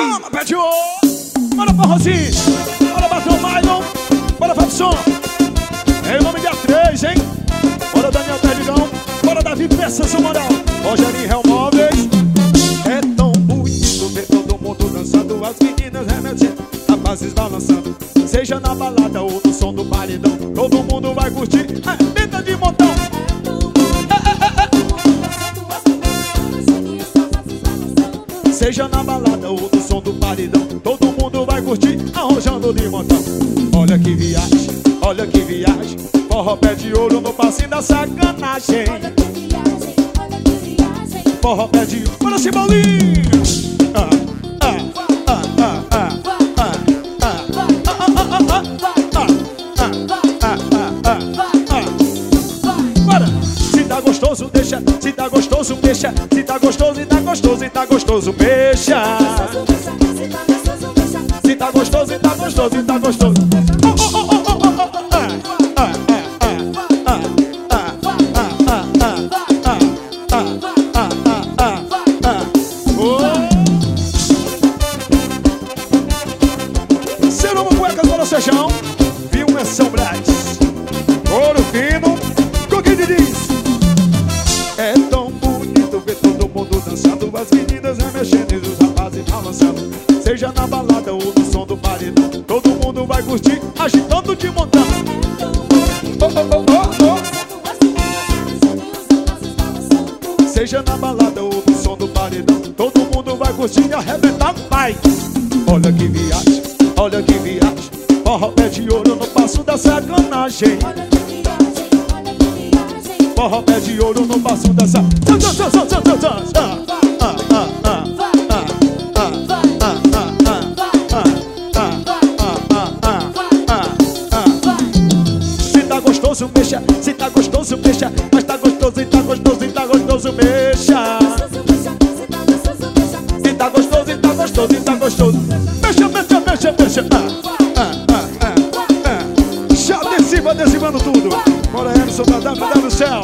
Chama, pede o. Bora pra Rosinha. Bora bater o Maidon. Bora Fabson. Em nome de A3, hein? Bora Daniel Perdigão. Bora Davi Peças, o moral. Rogerinho Real Móveis. É tão bonito ver todo mundo dançando, as meninas remexendo, rapazes balançando. Seja na balada ou no som do paredão, todo mundo vai curtir, arrebenta de montão. Seja na balada ou no som do paredão, todo mundo vai curtir, arrojando de montão. Olha que viagem, olha que viagem, forró pé de ouro no passinho da sacanagem. Olha que viagem, olha que viagem. Forró pé de ouro, bora Cibaulinho. Bora! Se tá gostoso, deixa. Se tá gostoso, deixa. Se tá gostoso, e tá gostoso, e tá gostoso, mexa. Se tá gostoso, e tá gostoso, e tá gostoso. Serão cuecas para o Sejão. Viu é São Brás. Ouro fino. Com quem diz? É tão bonito ver todo mundo dançando, as meninas remexendo e os rapazes balançando. Seja na balada ou no som do paredão, todo mundo vai curtir, agitando de montão. Seja na balada ou no som do paredão, todo mundo vai curtir e arrebentar, vai. Olha que viagem, olha que viagem, forró pé de ouro no passo da sacanagem. Forró pé de ouro no passo da sacanagem. Se tá gostoso, mexa. Se tá gostoso, mexa. Mas tá gostoso, e tá gostoso, e tá gostoso, mexa. Se tá gostoso, e tá gostoso, e tá gostoso. Mexa, mexa, mexa, mexa. Já adesivando tudo. Bora, Emerson da WW Céu.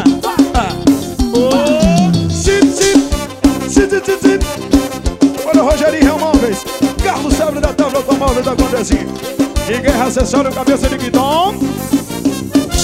Olha o Rogerinho Real Móveis. Carlos Sabre da Tábua Automóvel da Condezinha. Ninguém acessório, cabeça de guidão.